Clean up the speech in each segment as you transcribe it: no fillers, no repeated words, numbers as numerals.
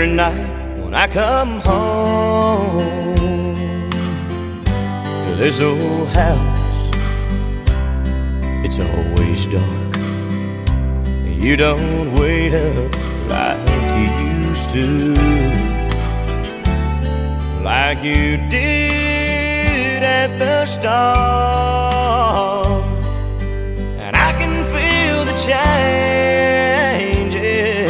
every night when I come home to this old house, it's always dark. You don't wait up like you used to, like you did at the start. And I can feel the changes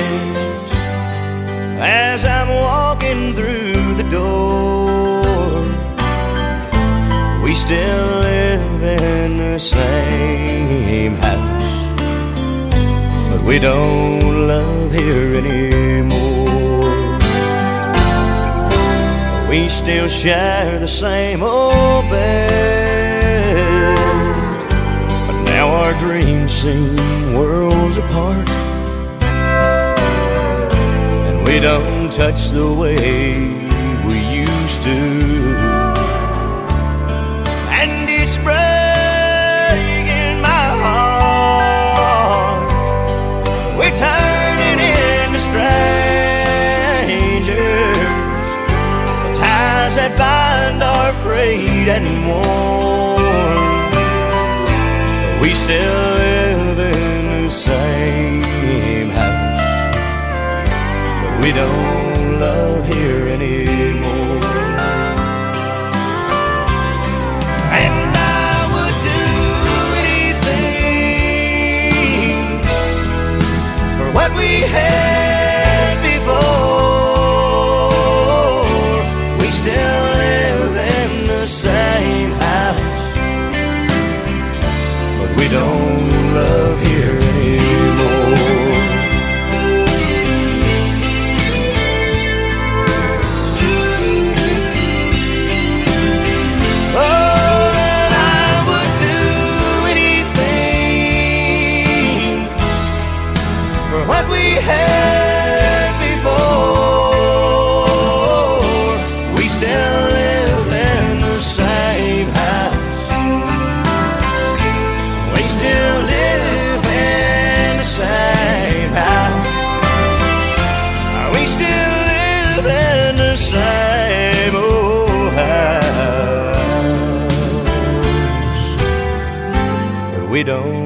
as I'm walking through the door. We still live in the same house, but we don't love here anymore. We still share the same old bed, but now our dreams seem worlds apart. And we don't touch the way we used to. And it's breaking my heart. We're turning into strangers. The ties that bind are frayed and worn. We still live in the same house, but we don't love here anymore. And I would do anything for what we had before. We still live in the same house, but we don't love here anymore. Oh, and I would do anything for what we had before. We still live in the same house. We still live in the same house. We still live in the same old house, but we don't